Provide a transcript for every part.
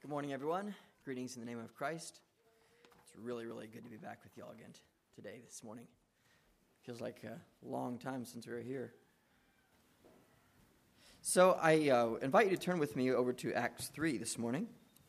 Good morning, everyone. Greetings in the name of Christ. It's really, really good to be back with y'all again today, this morning. Feels like a long time since we were here. So I invite you to turn with me over to Acts 3 this morning.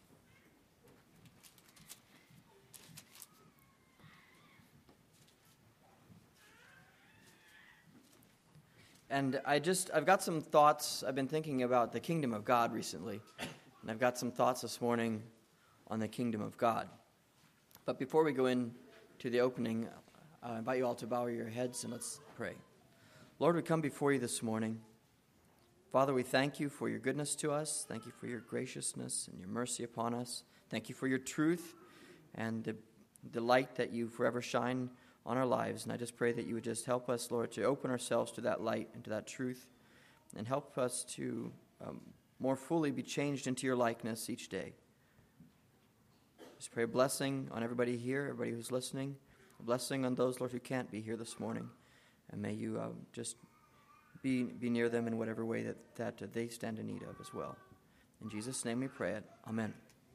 And I've got some thoughts. I've been thinking about the kingdom of God recently. And I've got some thoughts this morning on the kingdom of God. But before we go into the opening, I invite you all to bow your heads and let's pray. Lord, we come before you this morning. Father, we thank you for your goodness to us. Thank you for your graciousness and your mercy upon us. Thank you for your truth and the light that you forever shine on our lives. And I just pray that you would just help us, Lord, to open ourselves to that light and to that truth and help us to more fully be changed into your likeness each day. Just pray a blessing on everybody here, everybody who's listening, a blessing on those, Lord, who can't be here this morning. And may you just be near them in whatever way that they stand in need of as well. In Jesus' name we pray it. Amen.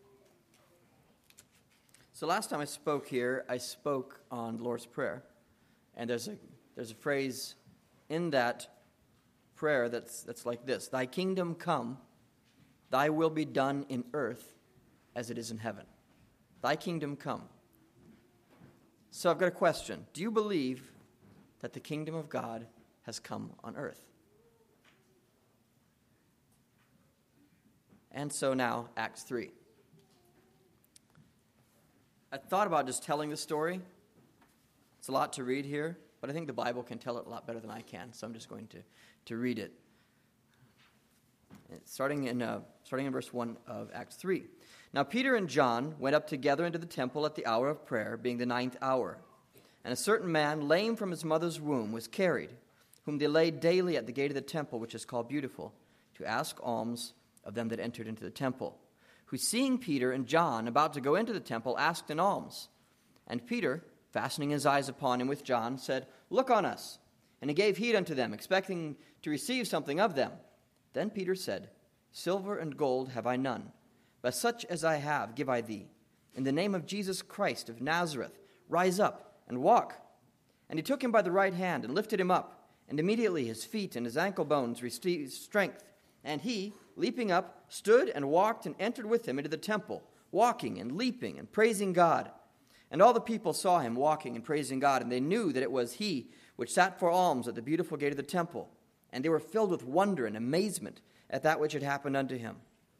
So last time I spoke here, I spoke on the Lord's Prayer. And there's a phrase in that prayer that's like this: Thy kingdom come, thy will be done in earth as it is in heaven. Thy kingdom come. So I've got a question. Do you believe that the kingdom of God has come on earth? And so now, Acts 3. I thought about just telling the story. It's a lot to read here, but I think the Bible can tell it a lot better than I can, so I'm just going to read it. Starting in verse 1 of Acts 3. Now Peter and John went up together into the temple at the hour of prayer, being the 9th hour. And a certain man, lame from his mother's womb, was carried, whom they laid daily at the gate of the temple, which is called Beautiful, to ask alms of them that entered into the temple, who, seeing Peter and John about to go into the temple, asked an alms. And Peter, fastening his eyes upon him with John, said, Look on us. And he gave heed unto them, expecting to receive something of them. Then Peter said, Silver and gold have I none, but such as I have give I thee. In the name of Jesus Christ of Nazareth, rise up and walk. And he took him by the right hand and lifted him up, and immediately his feet and his ankle bones received strength. And he, leaping up, stood and walked and entered with him into the temple, walking and leaping and praising God. And all the people saw him walking and praising God, and they knew that it was he which sat for alms at the beautiful gate of the temple. And they were filled with wonder and amazement at that which had happened unto him.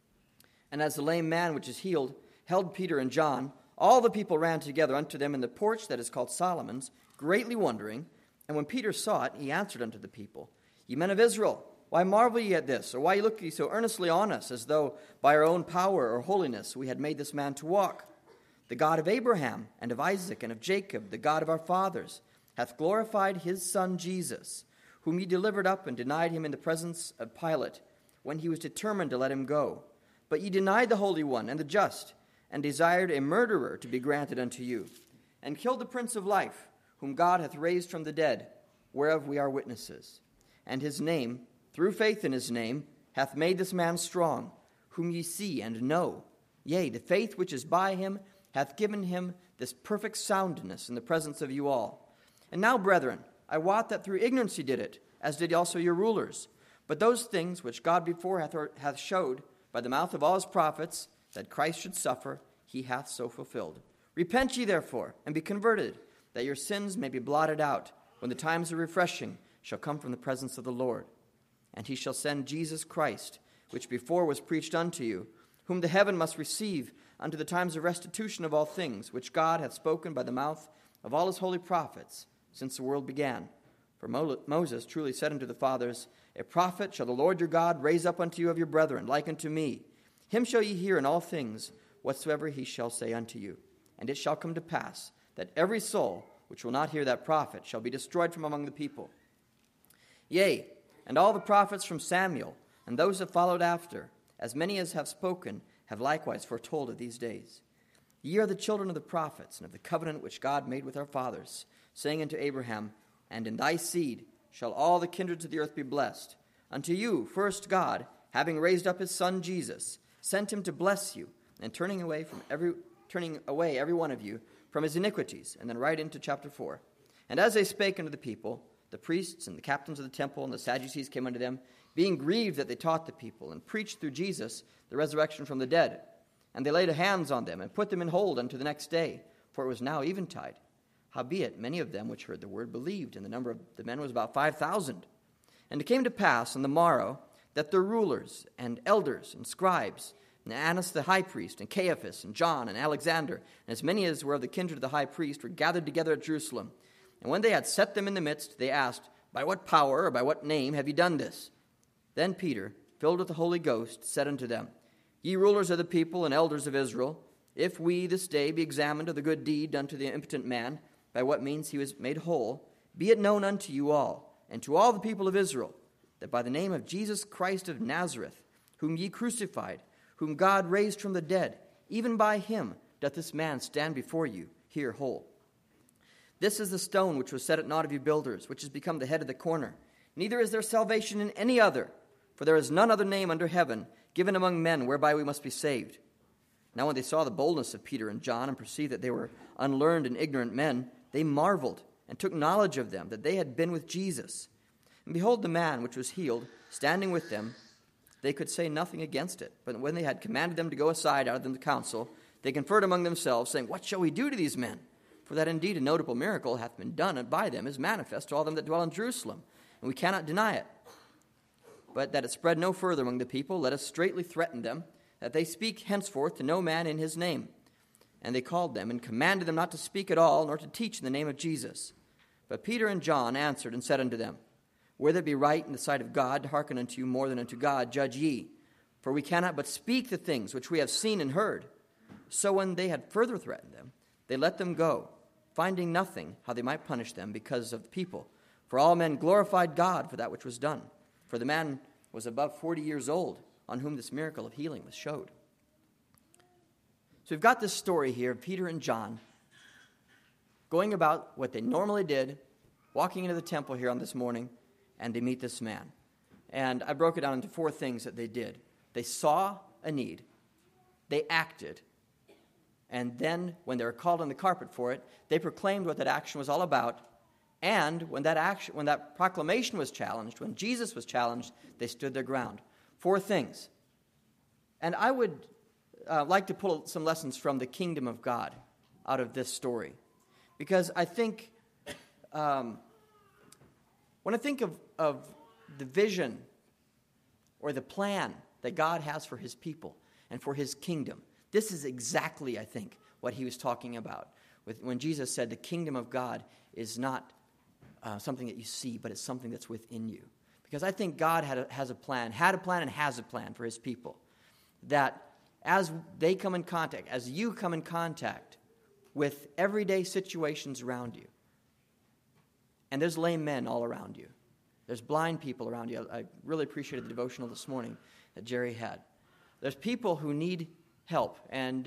And as the lame man which is healed held Peter and John, all the people ran together unto them in the porch that is called Solomon's, greatly wondering. And when Peter saw it, he answered unto the people, Ye men of Israel, why marvel ye at this? Or why look ye so earnestly on us, as though by our own power or holiness we had made this man to walk? The God of Abraham and of Isaac and of Jacob, the God of our fathers, hath glorified his Son Jesus, whom ye delivered up and denied him in the presence of Pilate, when he was determined to let him go. But ye denied the Holy One and the just, and desired a murderer to be granted unto you, and killed the Prince of Life, whom God hath raised from the dead, whereof we are witnesses. And his name, through faith in his name, hath made this man strong, whom ye see and know. Yea, the faith which is by him hath given him this perfect soundness in the presence of you all. And now, brethren, I wot that through ignorance ye did it, as did also your rulers. But those things which God before hath showed by the mouth of all his prophets, that Christ should suffer, he hath so fulfilled. Repent ye therefore, and be converted, that your sins may be blotted out, when the times of refreshing shall come from the presence of the Lord. And he shall send Jesus Christ, which before was preached unto you, whom the heaven must receive unto the times of restitution of all things, which God hath spoken by the mouth of all his holy prophets, since the world began. For Moses truly said unto the fathers, A prophet shall the Lord your God raise up unto you of your brethren, like unto me. Him shall ye hear in all things, whatsoever he shall say unto you. And it shall come to pass, that every soul which will not hear that prophet shall be destroyed from among the people. Yea, and all the prophets from Samuel, and those that followed after, as many as have spoken, have likewise foretold of these days. Ye are the children of the prophets, and of the covenant which God made with our fathers, saying unto Abraham, And in thy seed shall all the kindreds of the earth be blessed. Unto you, first God, having raised up his Son Jesus, sent him to bless you, and turning away every one of you from his iniquities. And then right into chapter 4. And as they spake unto the people, the priests and the captains of the temple and the Sadducees came unto them, being grieved that they taught the people, and preached through Jesus the resurrection from the dead. And they laid hands on them, and put them in hold unto the next day, for it was now eventide. Howbeit, many of them which heard the word believed, and the number of the men was about 5,000. And it came to pass on the morrow that the rulers and elders and scribes, and Annas the high priest, and Caiaphas, and John, and Alexander, and as many as were of the kindred of the high priest, were gathered together at Jerusalem. And when they had set them in the midst, they asked, By what power or by what name have ye done this? Then Peter, filled with the Holy Ghost, said unto them, Ye rulers of the people and elders of Israel, if we this day be examined of the good deed done to the impotent man, by what means he was made whole, be it known unto you all, and to all the people of Israel, that by the name of Jesus Christ of Nazareth, whom ye crucified, whom God raised from the dead, even by him doth this man stand before you here whole. This is the stone which was set at naught of you builders, which has become the head of the corner. Neither is there salvation in any other, for there is none other name under heaven given among men whereby we must be saved. Now when they saw the boldness of Peter and John, and perceived that they were unlearned and ignorant men, they marveled, and took knowledge of them, that they had been with Jesus. And behold, the man which was healed, standing with them, they could say nothing against it. But when they had commanded them to go aside out of the council, they conferred among themselves, saying, What shall we do to these men? For that indeed a notable miracle hath been done by them, is manifest to all them that dwell in Jerusalem, and we cannot deny it. But that it spread no further among the people, let us straitly threaten them, that they speak henceforth to no man in his name. And they called them, and commanded them not to speak at all, nor to teach in the name of Jesus. But Peter and John answered and said unto them, Whether it be right in the sight of God to hearken unto you more than unto God, judge ye. For we cannot but speak the things which we have seen and heard. So when they had further threatened them, they let them go, finding nothing how they might punish them because of the people. For all men glorified God for that which was done. For the man was above 40 years old, on whom this miracle of healing was showed. So we've got this story here of Peter and John going about what they normally did, walking into the temple here on this morning, and they meet this man. And I broke it down into 4 things that they did. They saw a need, they acted, and then when they were called on the carpet for it, they proclaimed what that action was all about. And when that proclamation was challenged, when Jesus was challenged, they stood their ground. 4 things. And I would like to pull some lessons from the kingdom of God out of this story. Because I think, when I think of the vision or the plan that God has for his people and for his kingdom, this is exactly, I think, what he was talking about. When Jesus said the kingdom of God is not something that you see, but it's something that's within you. Because I think God had a plan for his people. That as they come in contact, as you come in contact with everyday situations around you, and there's lame men all around you, there's blind people around you. I really appreciated the devotional this morning that Jerry had. There's people who need help, and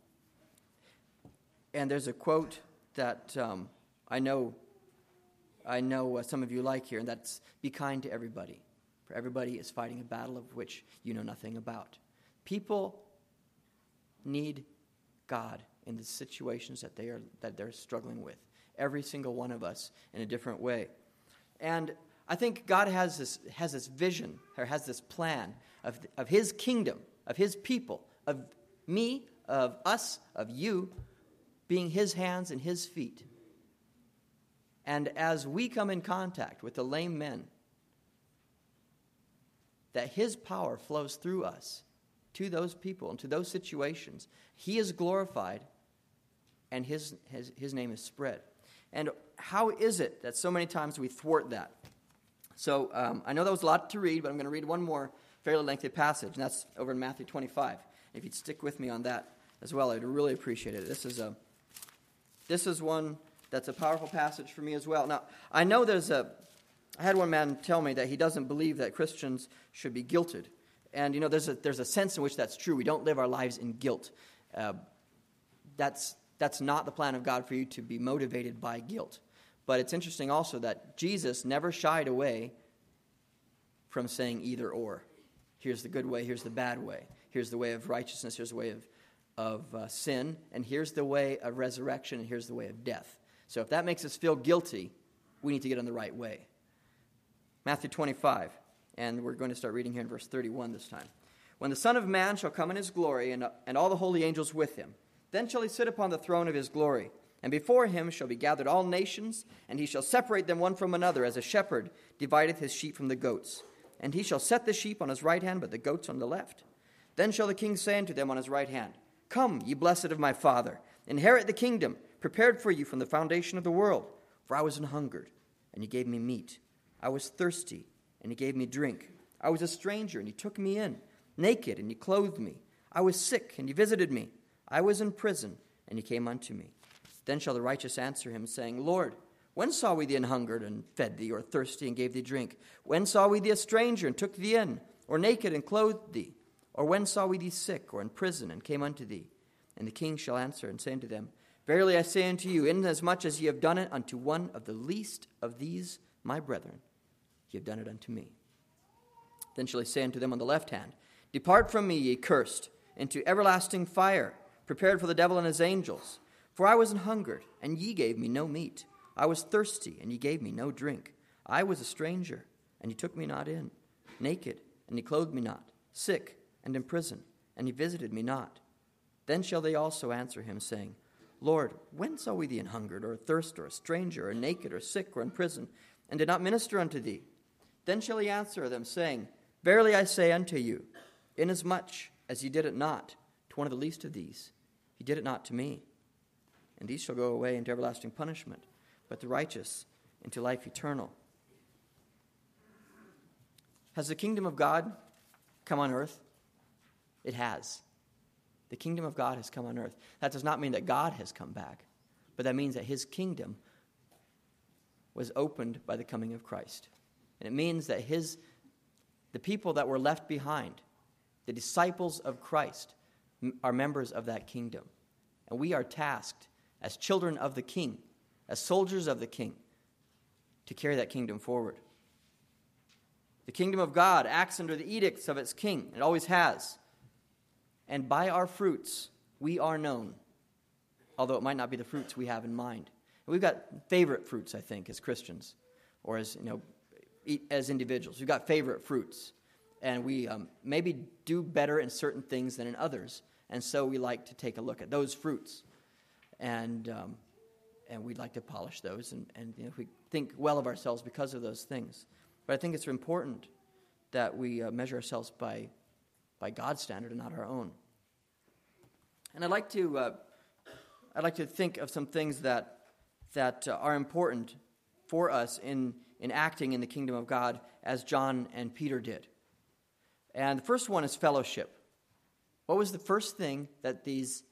there's a quote that I know some of you like here, and that's, be kind to everybody, for everybody is fighting a battle of which you know nothing about. People need God in the situations that they're struggling with. Every single one of us in a different way. And I think God has this vision, or has this plan of his kingdom, of his people, of me, of us, of you, being his hands and his feet. And as we come in contact with the lame men, that his power flows through us to those people and to those situations. He is glorified, and his name is spread. And how is it that so many times we thwart that? So I know that was a lot to read, but I'm going to read one more fairly lengthy passage, and that's over in Matthew 25. If you'd stick with me on that as well, I'd really appreciate it. This is one that's a powerful passage for me as well. Now, I know I had one man tell me that he doesn't believe that Christians should be guilted. And, there's a sense in which that's true. We don't live our lives in guilt. That's not the plan of God for you to be motivated by guilt. But it's interesting also that Jesus never shied away from saying either or. Here's the good way, here's the bad way. Here's the way of righteousness, here's the way sin, and here's the way of resurrection, and here's the way of death. So if that makes us feel guilty, we need to get on the right way. Matthew 25, and we're going to start reading here in verse 31 this time. When the Son of Man shall come in his glory, and all the holy angels with him, then shall he sit upon the throne of his glory. And before him shall be gathered all nations, and he shall separate them one from another, as a shepherd divideth his sheep from the goats. And he shall set the sheep on his right hand, but the goats on the left. Then shall the king say unto them on his right hand, Come, ye blessed of my Father, inherit the kingdom, prepared for you from the foundation of the world. For I was an hungered, and ye gave me meat. I was thirsty, and ye gave me drink. I was a stranger, and ye took me in. Naked, and ye clothed me. I was sick, and ye visited me. I was in prison, and ye came unto me. Then shall the righteous answer him, saying, Lord, when saw we thee an hungered, and fed thee, or thirsty, and gave thee drink? When saw we thee a stranger, and took thee in? Or naked, and clothed thee? Or when saw we thee sick, or in prison, and came unto thee? And the king shall answer, and say unto them, Verily I say unto you, inasmuch as ye have done it unto one of the least of these my brethren, ye have done it unto me. Then shall he say unto them on the left hand, Depart from me, ye cursed, into everlasting fire, prepared for the devil and his angels. For I was an hungered, and ye gave me no meat. I was thirsty, and ye gave me no drink. I was a stranger, and ye took me not in. Naked, and ye clothed me not. Sick, and in prison, and ye visited me not. Then shall they also answer him, saying, Lord, when saw we thee an hungered, or athirst, or a stranger, or naked, or sick, or in prison, and did not minister unto thee? Then shall he answer them, saying, Verily I say unto you, inasmuch as ye did it not to one of the least of these, ye did it not to me. And these shall go away into everlasting punishment, but the righteous into life eternal. Has the kingdom of God come on earth? It has. The kingdom of God has come on earth. That does not mean that God has come back, but that means that his kingdom was opened by the coming of Christ. And it means that the people that were left behind, the disciples of Christ, are members of that kingdom. And we are tasked as children of the king, as soldiers of the king, to carry that kingdom forward. The kingdom of God acts under the edicts of its king. It always has. And by our fruits, we are known, although it might not be the fruits we have in mind. And we've got favorite fruits, I think, as Christians, or as individuals. We've got favorite fruits, and we maybe do better in certain things than in others, and so we like to take a look at those fruits, and we'd like to polish those, and we think well of ourselves because of those things. But I think it's important that we measure ourselves by God's standard and not our own. And I'd like to think of some things that are important for us in acting in the kingdom of God as John and Peter did. And the first one is fellowship. What was the first thing that these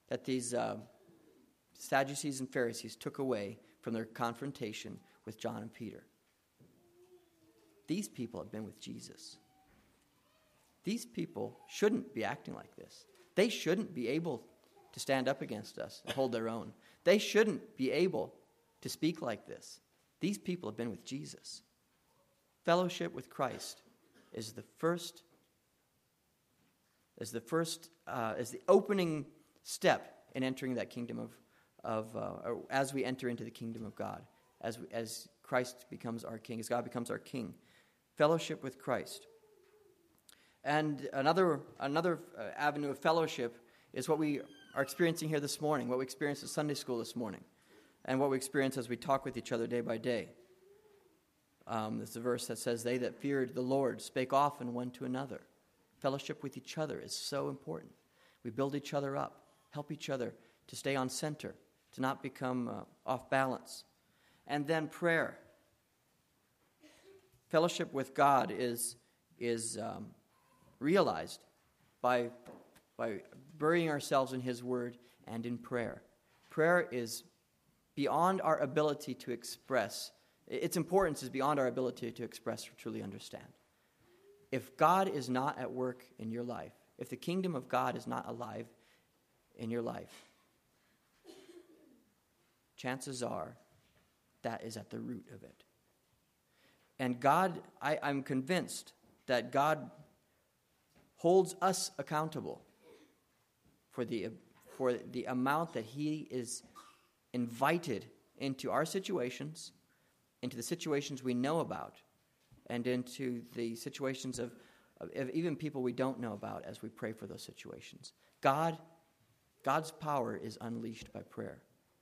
Sadducees and Pharisees took away from their confrontation with John and Peter? These people have been with Jesus. These people shouldn't be acting like this. They shouldn't be able to stand up against us and hold their own. They shouldn't be able to speak like this. These people have been with Jesus. Fellowship with Christ is the opening step in entering that kingdom or as we enter into the kingdom of God, as Christ becomes our king, as God becomes our king. Fellowship with Christ. And another avenue of fellowship is what we are experiencing here this morning, what we experienced at Sunday school this morning, and what we experience as we talk with each other day by day. There's a verse that says, They that feared the Lord spake often one to another. Fellowship with each other is so important. We build each other up, help each other to stay on center, to not become off balance. And then prayer. Fellowship with God is realized by burying ourselves in His Word and in prayer. Prayer is beyond our ability to express. Its importance is beyond our ability to express or truly understand. If God is not at work in your life, if the kingdom of God is not alive in your life, chances are that is at the root of it. And God, I'm convinced that God holds us accountable for the amount that he is invited into our situations, into the situations we know about, and into the situations of even people we don't know about as we pray for those situations. God's power is unleashed by prayer.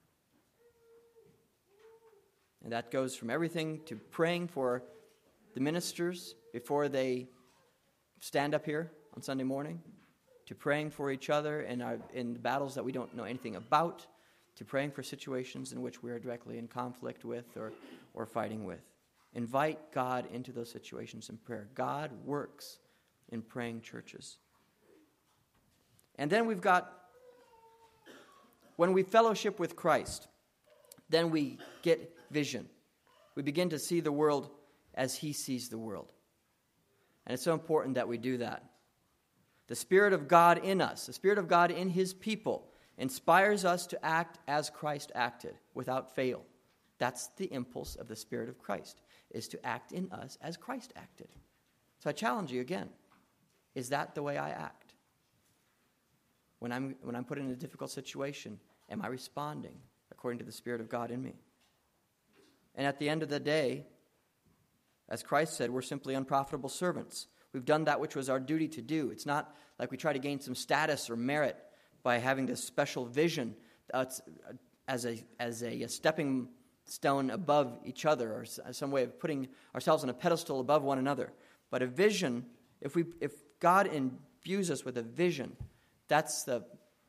And that goes from everything to praying for the ministers before they stand up here on Sunday morning, to praying for each other in battles that we don't know anything about, to praying for situations in which we are directly in conflict with or fighting with. Invite God into those situations in prayer. God works in praying churches. And then we've got, when we fellowship with Christ, then we get vision. We begin to see the world as he sees the world. And it's so important that we do that. The Spirit of God in us, the Spirit of God in his people, inspires us to act as Christ acted, without fail. That's the impulse of the Spirit of Christ, is to act in us as Christ acted. So I challenge you again, is that the way I act? When I'm put in a difficult situation, am I responding according to the Spirit of God in me? And at the end of the day, as Christ said, we're simply unprofitable servants. We've done that which was our duty to do. It's not like we try to gain some status or merit by having this special vision as a stepping stone above each other, or some way of putting ourselves on a pedestal above one another. But a vision, if God imbues us with a vision, that's an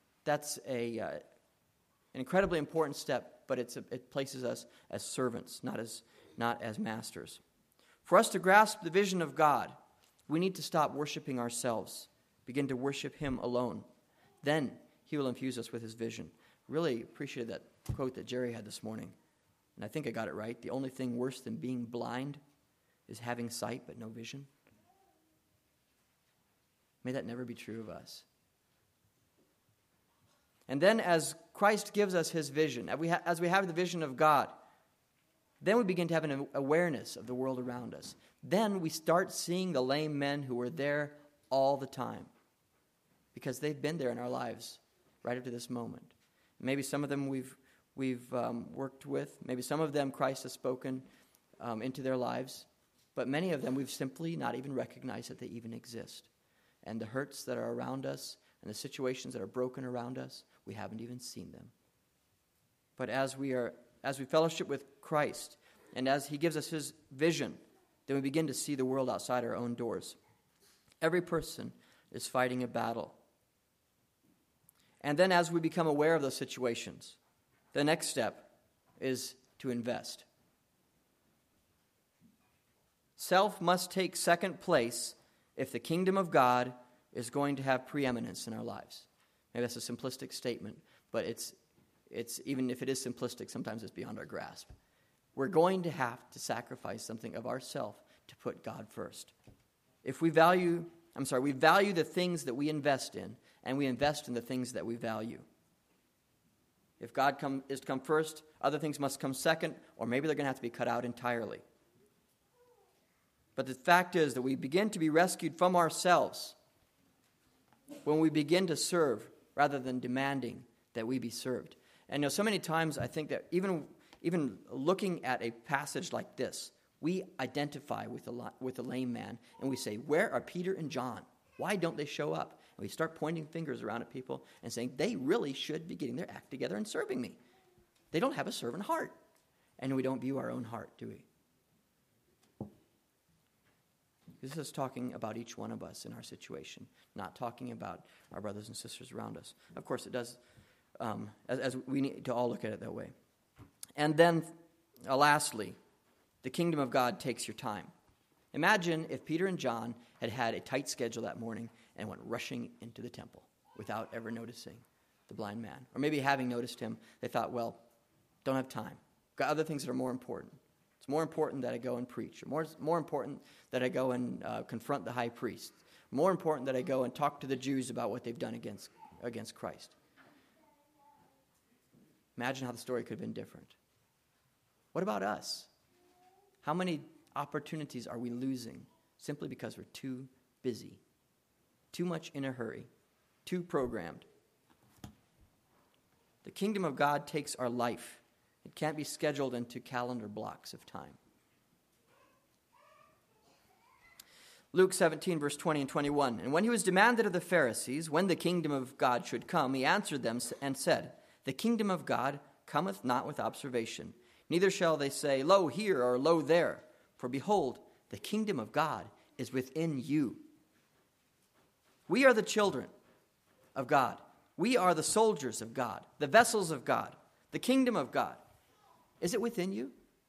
incredibly important step, but it places us as servants, not as masters. For us to grasp the vision of God, we need to stop worshiping ourselves, begin to worship him alone. Then he will infuse us with his vision. Really appreciated that quote that Jerry had this morning. And I think I got it right. The only thing worse than being blind is having sight but no vision. May that never be true of us. And then as Christ gives us his vision, as we have the vision of God, then we begin to have an awareness of the world around us. Then we start seeing the lame men who were there all the time, because they've been there in our lives right up to this moment. Maybe some of them we've worked with. Maybe some of them Christ has spoken into their lives. But many of them we've simply not even recognized that they even exist. And the hurts that are around us and the situations that are broken around us, we haven't even seen them. But as we fellowship with Christ, and as he gives us his vision, then we begin to see the world outside our own doors. Every person is fighting a battle. And then as we become aware of those situations, the next step is to invest. Self must take second place if the kingdom of God is going to have preeminence in our lives. Maybe that's a simplistic statement, but it's even if it is simplistic, sometimes it's beyond our grasp. We're going to have to sacrifice something of ourself to put God first. If we value the things that we invest in, and we invest in the things that we value. If God is to come first, other things must come second, or maybe they're going to have to be cut out entirely. But the fact is that we begin to be rescued from ourselves when we begin to serve rather than demanding that we be served. And so many times I think that even looking at a passage like this, we identify with the lame man and we say, where are Peter and John? Why don't they show up? And we start pointing fingers around at people and saying, they really should be getting their act together and serving me. They don't have a servant heart. And we don't view our own heart, do we? This is talking about each one of us in our situation, not talking about our brothers and sisters around us. Of course, it does, as we need to all look at it that way. And then, lastly, the kingdom of God takes your time. Imagine if Peter and John had had a tight schedule that morning and went rushing into the temple without ever noticing the blind man. Or maybe having noticed him, they thought, well, don't have time. Got other things that are more important. It's more important that I go and preach. Or more important that I go and confront the high priest. More important that I go and talk to the Jews about what they've done against Christ. Imagine how the story could have been different. What about us? How many opportunities are we losing simply because we're too busy, too much in a hurry, too programmed? The kingdom of God takes our life. It can't be scheduled into calendar blocks of time. Luke 17, verse 20 and 21. And when he was demanded of the Pharisees when the kingdom of God should come, he answered them and said, the kingdom of God cometh not with observation. Neither shall they say, lo here or lo there. For behold, the kingdom of God is within you. We are the children of God. We are the soldiers of God, the vessels of God, the kingdom of God. Is it within you?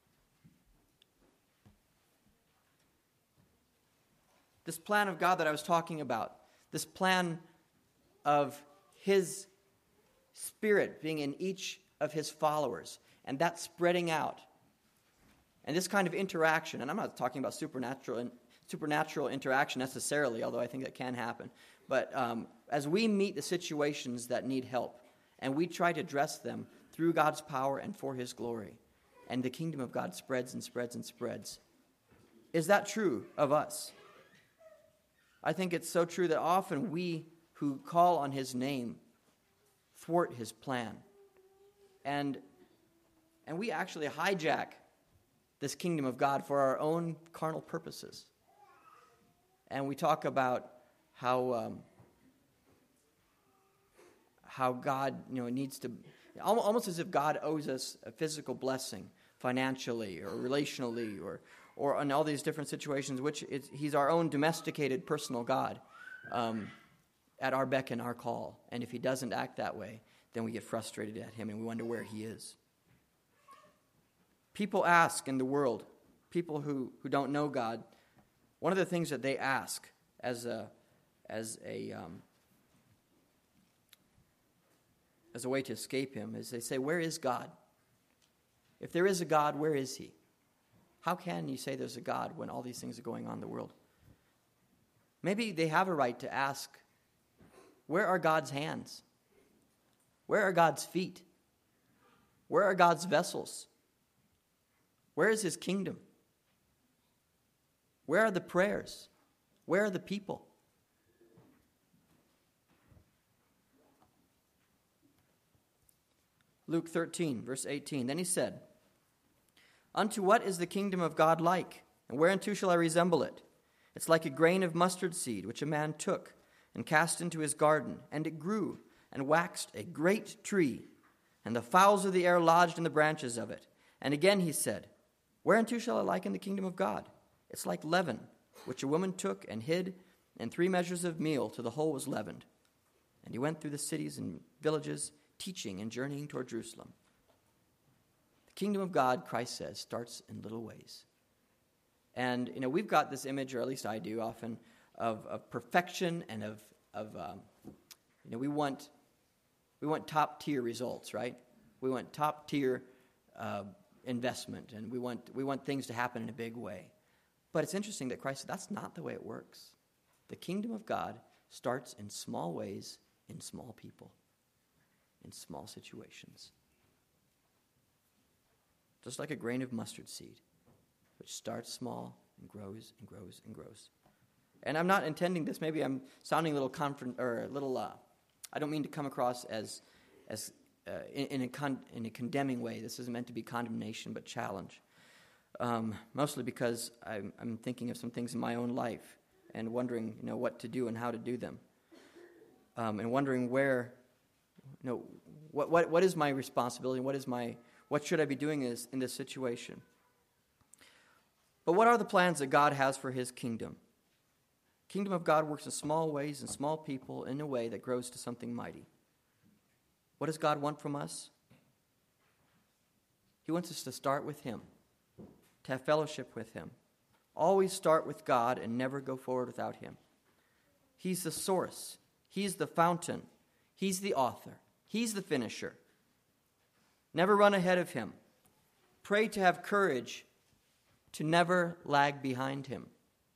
This plan of God that I was talking about, this plan of his Spirit being in each of his followers, and that spreading out, and this kind of interaction, and I'm not talking about supernatural interaction necessarily, although I think that can happen, but as we meet the situations that need help, and we try to address them through God's power and for his glory, and the kingdom of God spreads and spreads and spreads. Is that true of us? I think it's so true that often we who call on his name thwart his plan. And we actually hijack this kingdom of God for our own carnal purposes. And we talk about how God, needs to, almost as if God owes us a physical blessing financially or relationally or in all these different situations, he's our own domesticated personal God at our beck and our call. And if he doesn't act that way, then we get frustrated at him and we wonder where he is. People ask in the world, people who don't know God, one of the things that they ask as a way to escape him is they say, where is God? If there is a God, where is he? How can you say there's a God when all these things are going on in the world? Maybe they have a right to ask, where are God's hands? Where are God's feet? Where are God's vessels? Where is his kingdom? Where are the prayers? Where are the people? Luke 13, verse 18. Then he said, unto what is the kingdom of God like? And whereunto shall I resemble it? It's like a grain of mustard seed, which a man took and cast into his garden, and it grew and waxed a great tree, and the fowls of the air lodged in the branches of it. And again he said, whereunto shall I liken the kingdom of God? It's like leaven, which a woman took and hid in 3 measures of meal till the whole was leavened. And he went through the cities and villages, teaching and journeying toward Jerusalem. The kingdom of God, Christ says, starts in little ways. And, we've got this image, or at least I do often, of perfection and we want top-tier results, right? We want top-tier investment, and we want things to happen in a big way. But it's interesting that Christ said that's not the way it works. The kingdom of God starts in small ways, in small people, in small situations. Just like a grain of mustard seed, which starts small and grows and grows and grows. And I'm not intending this. Maybe I'm sounding a little I don't mean to come across as in a condemning way. This isn't meant to be condemnation, but challenge. Mostly because I'm thinking of some things in my own life and wondering, what to do and how to do them, and wondering where, what is my responsibility and what should I be doing in this situation? But what are the plans that God has for his kingdom? Kingdom of God works in small ways and small people in a way that grows to something mighty. What does God want from us? He wants us to start with him, to have fellowship with him. Always start with God and never go forward without him. He's the source. He's the fountain. He's the author. He's the finisher. Never run ahead of him. Pray to have courage to never lag behind him.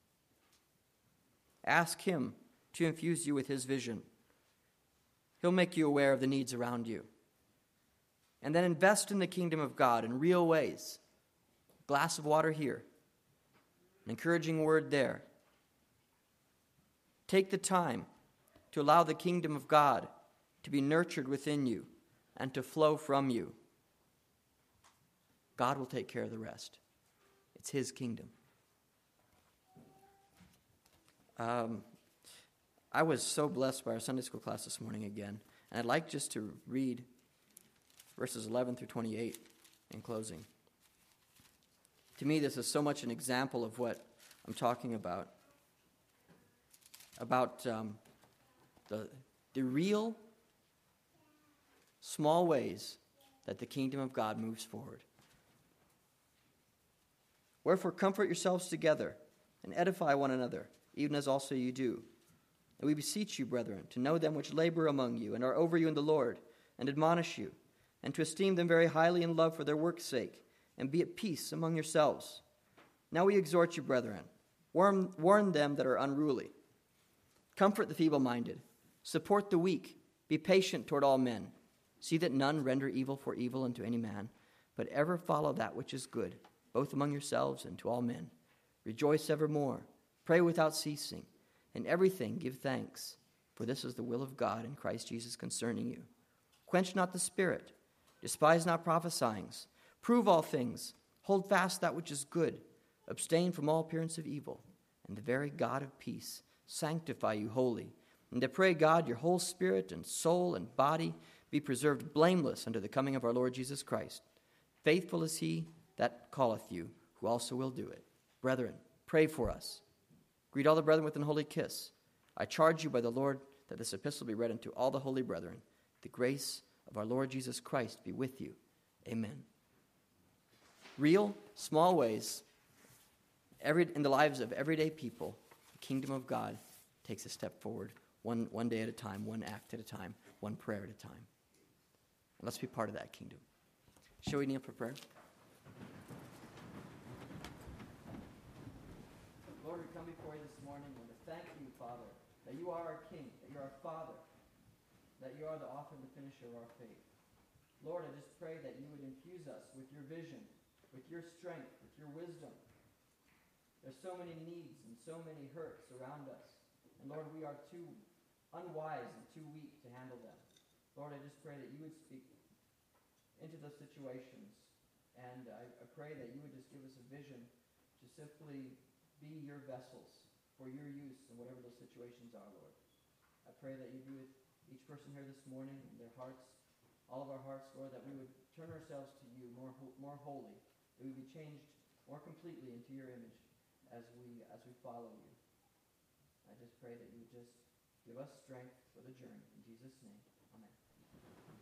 Ask him to infuse you with his vision. He'll make you aware of the needs around you. And then invest in the kingdom of God in real ways. A glass of water here. An encouraging word there. Take the time to allow the kingdom of God to be nurtured within you and to flow from you. God will take care of the rest. It's his kingdom. I was so blessed by our Sunday school class this morning again, and I'd like just to read verses 11 through 28 in closing. To me, this is so much an example of what I'm talking about the real small ways that the kingdom of God moves forward. Wherefore, comfort yourselves together and edify one another, even as also you do. And we beseech you, brethren, to know them which labor among you and are over you in the Lord, and admonish you, and to esteem them very highly in love for their work's sake, and be at peace among yourselves. Now we exhort you, brethren, warn them that are unruly. Comfort the feeble-minded, support the weak, be patient toward all men. See that none render evil for evil unto any man, but ever follow that which is good, both among yourselves and to all men. Rejoice evermore, pray without ceasing, in everything give thanks, for this is the will of God in Christ Jesus concerning you. Quench not the spirit, despise not prophesying, prove all things, hold fast that which is good, abstain from all appearance of evil, and the very God of peace sanctify you wholly. And to pray God your whole spirit and soul and body be preserved blameless unto the coming of our Lord Jesus Christ. Faithful is he that calleth you, who also will do it. Brethren, pray for us. Greet all the brethren with an holy kiss. I charge you by the Lord that this epistle be read unto all the holy brethren. The grace of our Lord Jesus Christ be with you. Amen. Real, small ways in the lives of everyday people, the kingdom of God takes a step forward, one day at a time, one act at a time, one prayer at a time. And let's be part of that kingdom. Shall we kneel for prayer? Lord, we come before you this morning and to thank you, Father, that you are our King, that you are our Father, that you are the author and the finisher of our faith. Lord, I just pray that you would infuse us with your vision, with your strength, with your wisdom. There's so many needs and so many hurts around us. And Lord, we are too unwise and too weak to handle them. Lord, I just pray that you would speak into those situations. And I pray that you would just give us a vision to simply be your vessels for your use in whatever those situations are, Lord. I pray that you be with each person here this morning in their hearts, all of our hearts, Lord, that we would turn ourselves to you more wholly, that we would be changed more completely into your image as we follow you. I just pray that you would just give us strength for the journey. In Jesus' name.